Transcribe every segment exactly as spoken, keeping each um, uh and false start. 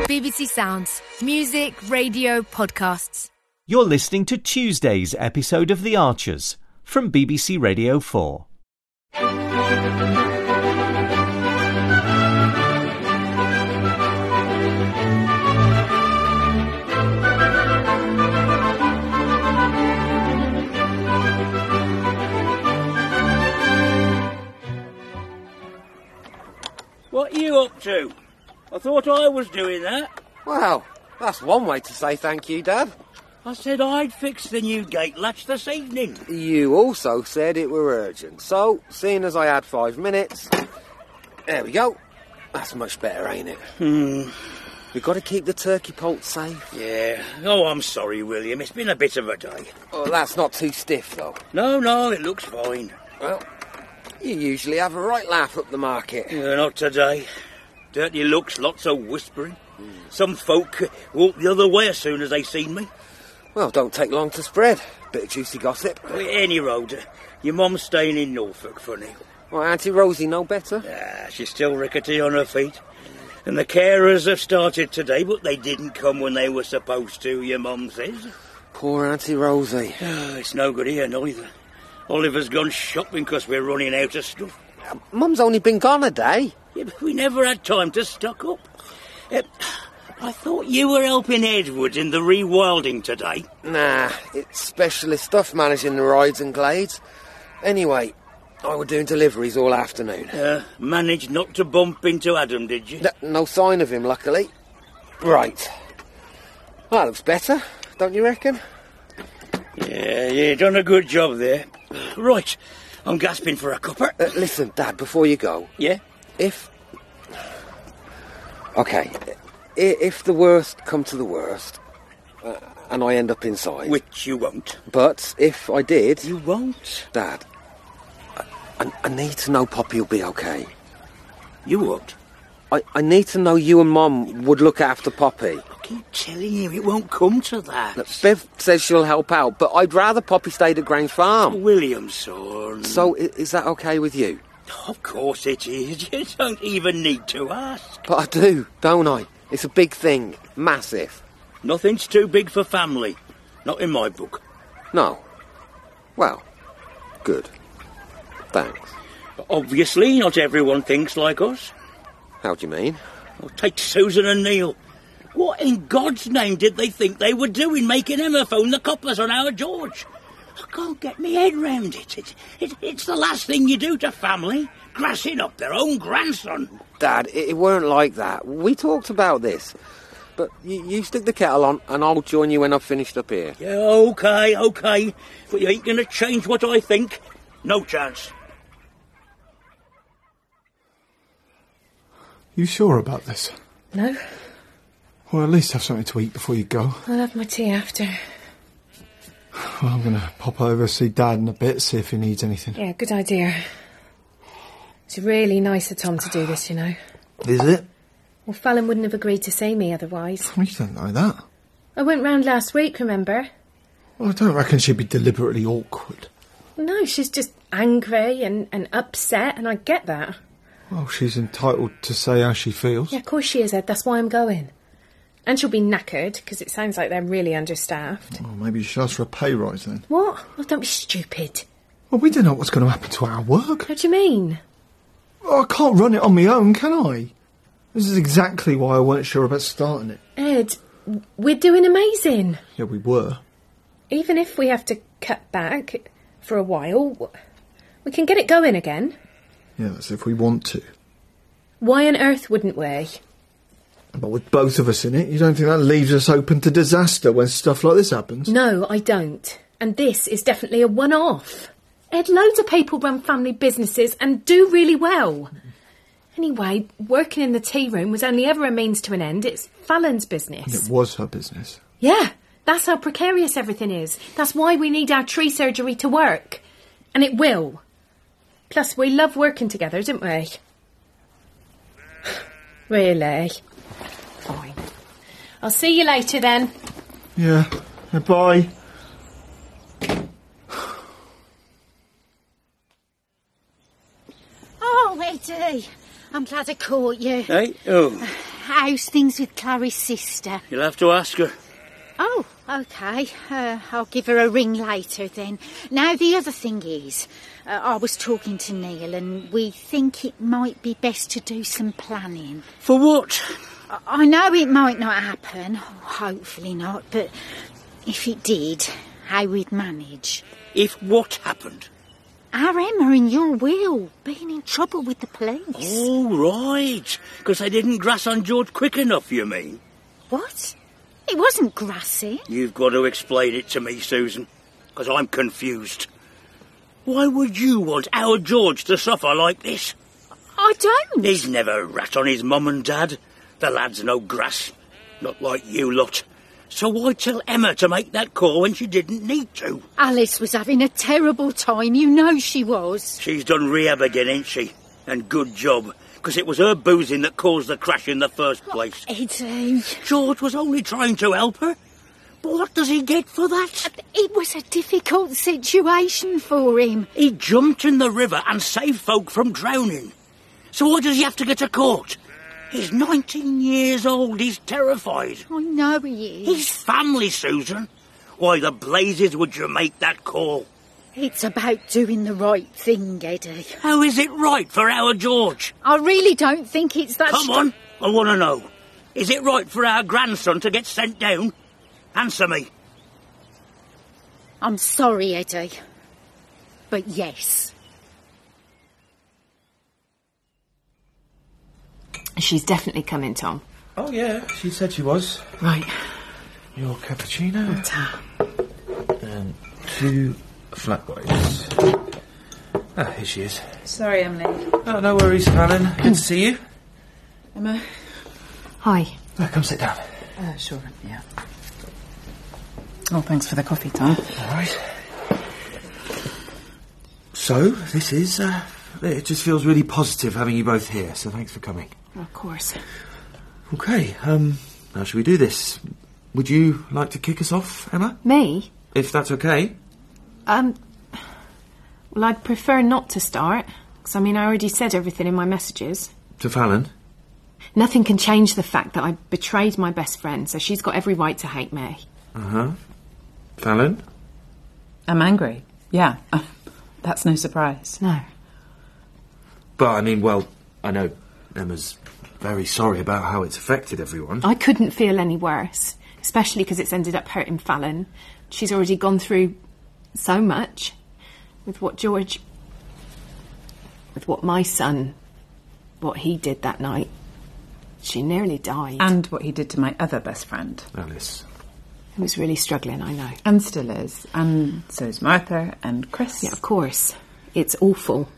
B B C Sounds. Music, radio, podcasts. You're listening to Tuesday's episode of The Archers from B B C Radio four. What are you up to? I thought I was doing that. Well, that's one way to say thank you, Dad. I said I'd fix the new gate latch this evening. You also said it were urgent, so, seeing as I had five minutes... There we go. That's much better, ain't it? Hmm. We've got to keep the turkey poult safe. Yeah. Oh, I'm sorry, William. It's been a bit of a day. Oh, that's not too stiff, though. No, no, it looks fine. Well, you usually have a right laugh up the market. Yeah, not today. Dirty looks, lots of whispering. Mm. Some folk walk the other way as soon as they seen me. Well, don't take long to spread. Bit of juicy gossip. Well, any road, your mum's staying in Norfolk for now. Well, Auntie Rosie know better? Ah, she's still rickety on her feet. And the carers have started today, but they didn't come when they were supposed to, your mum says. Poor Auntie Rosie. Oh, it's no good here, neither. Oliver's gone shopping because we're running out of stuff. Uh, Mum's only been gone a day. Yeah, but we never had time to stock up. Uh, I thought you were helping Edward in the rewilding today. Nah, it's specialist stuff managing the rides and glades. Anyway, I were doing deliveries all afternoon. Uh, managed not to bump into Adam, did you? No, no sign of him, luckily. Right. That looks better, don't you reckon? Yeah, yeah, done a good job there. Right, I'm gasping for a cuppa. Uh, listen, Dad, before you go. Yeah? If... OK, if the worst come to the worst, uh, and I end up inside... Which you won't. But if I did... You won't? Dad, I, I, I need to know Poppy will be OK. You what? I, I need to know you and Mum would look after Poppy. I keep telling you, it won't come to that. Look, Bev says she'll help out, but I'd rather Poppy stayed at Grange Farm. William, son. So, i- is that OK with you? Of course it is. You don't even need to ask. But I do, don't I? It's a big thing. Massive. Nothing's too big for family. Not in my book. No. Well, good. Thanks. But obviously, not everyone thinks like us. How do you mean? Well, take Susan and Neil. What in God's name did they think they were doing, making Emma phone the coppers on our George? I can't get my head round it. It, it. It's the last thing you do to family, grassing up their own grandson. Dad, it, it weren't like that. We talked about this. But you, you stick the kettle on, and I'll join you when I've finished up here. Yeah, OK, OK. But you ain't going to change what I think. No chance. You sure about this? No. Well, at least have something to eat before you go. I'll have my tea after. Well, I'm going to pop over, see Dad in a bit, see if he needs anything. Yeah, good idea. It's really nice of Tom to do this, you know. Is it? Well, Fallon wouldn't have agreed to see me otherwise. Well, you don't know that. I went round last week, remember? Well, I don't reckon she'd be deliberately awkward. No, she's just angry and, and upset, and I get that. Well, she's entitled to say how she feels. Yeah, of course she is, Ed. That's why I'm going. And she'll be knackered, because it sounds like they're really understaffed. Well, maybe you should ask for a pay rise then. What? Well, don't be stupid. Well, we don't know what's going to happen to our work. What do you mean? Well, I can't run it on my own, can I? This is exactly why I weren't sure about starting it. Ed, we're doing amazing. Yeah, we were. Even if we have to cut back for a while, we can get it going again. Yeah, that's if we want to. Why on earth wouldn't we? But with both of us in it, you don't think that leaves us open to disaster when stuff like this happens? No, I don't. And this is definitely a one-off. Ed, loads of people run family businesses and do really well. Anyway, working in the tea room was only ever a means to an end. It's Fallon's business. It was her business. Yeah, that's how precarious everything is. That's why we need our tree surgery to work. And it will. Plus, we love working together, don't we? Really? Fine. I'll see you later then. Yeah. Bye. Oh, Eddie, I'm glad I caught you. Hey? Oh. how's things with Clary's sister? You'll have to ask her. Oh, OK. Uh, I'll give her a ring later then. Now, the other thing is, uh, I was talking to Neil and we think it might be best to do some planning. For what? I, I know it might not happen, hopefully not, but if it did, how we'd manage. If what happened? Our Emma and your Will being in trouble with the police. Oh, right. Because they didn't grass on George quick enough, you mean? What? It wasn't grassy. You've got to explain it to me, Susan, because I'm confused. Why would you want our George to suffer like this? I don't. He's never rat on his mum and dad. The lad's no grass. Not like you lot. So why tell Emma to make that call when she didn't need to? Alice was having a terrible time, you know she was. She's done rehab again, ain't she? And good job, because it was her boozing that caused the crash in the first place. Oh, Eddie. George was only trying to help her. But what does he get for that? It was a difficult situation for him. He jumped in the river and saved folk from drowning. So why does he have to get to court? He's nineteen years old. He's terrified. I know he is. He's family, Susan. Why the blazes would you make that call? It's about doing the right thing, Eddie. How is it right for our George? I really don't think it's that... Come on, I want to know. Is it right for our grandson to get sent down? Answer me. I'm sorry, Eddie. But yes. She's definitely coming, Tom. Oh, yeah, she said she was. Right. Your cappuccino. Water. And two flat whites. Ah, here she is. Sorry, Emily. Oh, no worries, Alan. Good to see you. Emma? Hi. Oh, come sit down. Uh, sure, yeah. Oh, thanks for the coffee, Tom. All right. So, this is, uh, it just feels really positive having you both here, so thanks for coming. Of course. Okay, um, how should we do this? Would you like to kick us off, Emma? Me? If that's okay. Um, well, I'd prefer not to start, because, I mean, I already said everything in my messages. To Fallon? Nothing can change the fact that I betrayed my best friend, so she's got every right to hate me. Uh-huh. Fallon? I'm angry, yeah. That's no surprise. No. But, I mean, well, I know Emma's very sorry about how it's affected everyone. I couldn't feel any worse, especially because it's ended up hurting Fallon. She's already gone through so much with what George... with what my son... what he did that night. She nearly died. And what he did to my other best friend. Alice. He was really struggling, I know. And still is. And so's Martha and Chris. Yeah, of course. It's awful.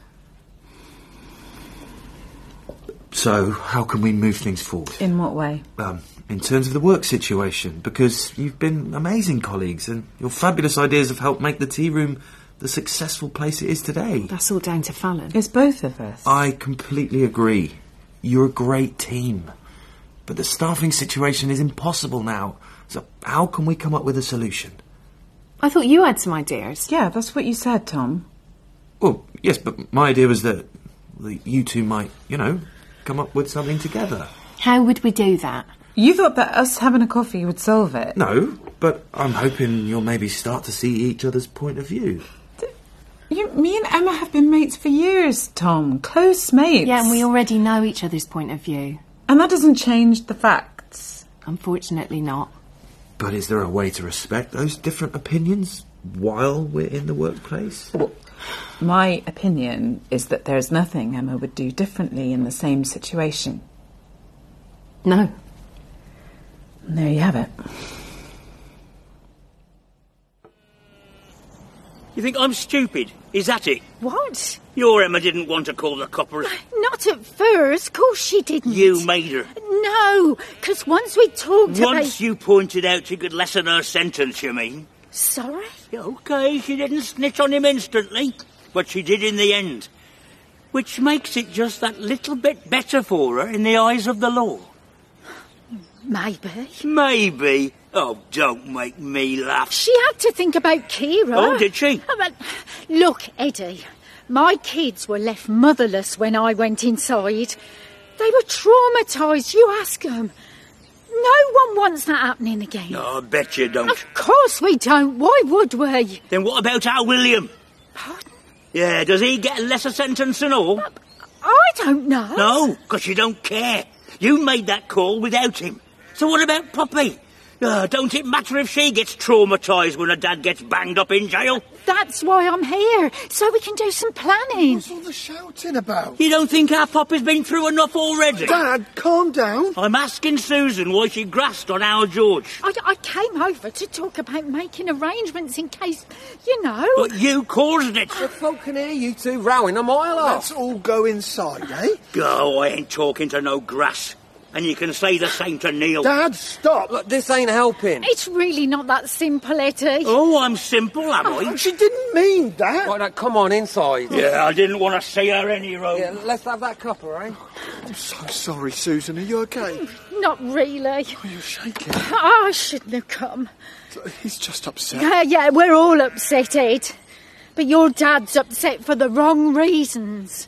So, how can we move things forward? In what way? Um, in terms of the work situation, because you've been amazing colleagues and your fabulous ideas have helped make the tea room the successful place it is today. That's all down to Fallon. It's both of us. I completely agree. You're a great team. But the staffing situation is impossible now. So how can we come up with a solution? I thought you had some ideas. Yeah, that's what you said, Tom. Well, yes, but my idea was that you two might, you know, come up with something together. How would we do that? You thought that us having a coffee would solve it? No, but I'm hoping you'll maybe start to see each other's point of view. You, me and Emma have been mates for years, Tom. Close mates. Yeah, and we already know each other's point of view. And that doesn't change the facts. Unfortunately not. But is there a way to respect those different opinions while we're in the workplace? Well, my opinion is that there's nothing Emma would do differently in the same situation. No. And there you have it. You think I'm stupid? Is that it? What? Your Emma didn't want to call the coppers. Not at first. Of course she didn't. You made her. No, because once we talked about... Once you pointed out she could lessen her sentence, you mean? Sorry? OK, she didn't snitch on him instantly, but she did in the end. Which makes it just that little bit better for her in the eyes of the law. Maybe. Maybe. Oh, don't make me laugh. She had to think about Kira. Oh, did she? Oh, but look, Eddie, my kids were left motherless when I went inside. They were traumatised, you ask them. No one wants that happening again. No, I bet you don't. Of course we don't. Why would we? Then what about our William? Pardon? Yeah, does he get a lesser sentence and all? I don't know. No, because you don't care. You made that call without him. So what about Poppy? Uh, don't it matter if she gets traumatised when her dad gets banged up in jail? That's why I'm here, so we can do some planning. What's all the shouting about? You don't think our Poppy's been through enough already? Dad, calm down. I'm asking Susan why she grassed on our George. I, I came over to talk about making arrangements in case, you know... But you caused it. The folk can hear you two rowing a mile off. Let's all go inside, eh? Go, I ain't talking to no grass. And you can say the same to Neil. Dad, stop. Look, this ain't helping. It's really not that simple, Eddie. Oh, I'm simple, am I? She didn't mean that. Right, now, come on, inside. Yeah, I didn't want to see her any road. Yeah, let's have that cuppa, eh? I'm so sorry, Susan. Are you okay? Not really. Oh, you're shaking. Oh, I shouldn't have come. He's just upset. Yeah, yeah, we're all upset, Ed. But your dad's upset for the wrong reasons.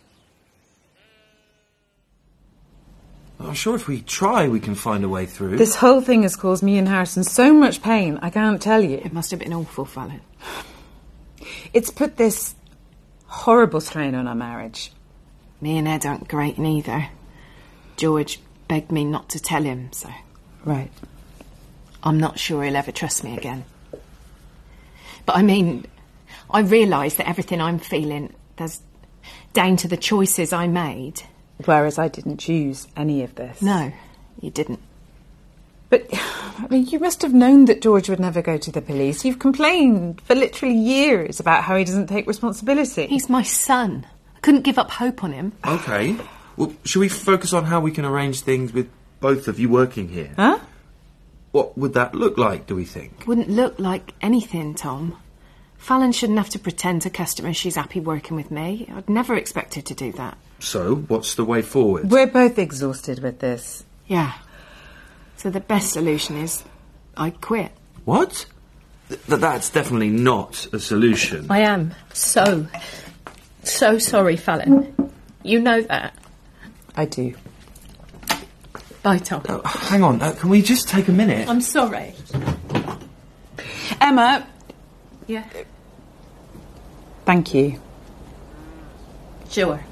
I'm sure if we try, we can find a way through. This whole thing has caused me and Harrison so much pain, I can't tell you. It must have been awful, Fallon. It's put this horrible strain on our marriage. Me and Ed aren't great neither. George begged me not to tell him, so... Right. I'm not sure he'll ever trust me again. But I mean, I realise that everything I'm feeling is down to the choices I made. Whereas I didn't choose any of this. No, you didn't. But, I mean, you must have known that George would never go to the police. You've complained for literally years about how he doesn't take responsibility. He's my son. I couldn't give up hope on him. OK. Well, should we focus on how we can arrange things with both of you working here? Huh? What would that look like, do we think? Wouldn't look like anything, Tom. Fallon shouldn't have to pretend to customers she's happy working with me. I'd never expect her to do that. So, what's the way forward? We're both exhausted with this. Yeah. So the best solution is I quit. What? Th- that's definitely not a solution. I am so, so sorry, Fallon. You know that. I do. Bye, Tom. Oh, hang on, uh, can we just take a minute? I'm sorry. Emma. Yeah. Thank you. Sure.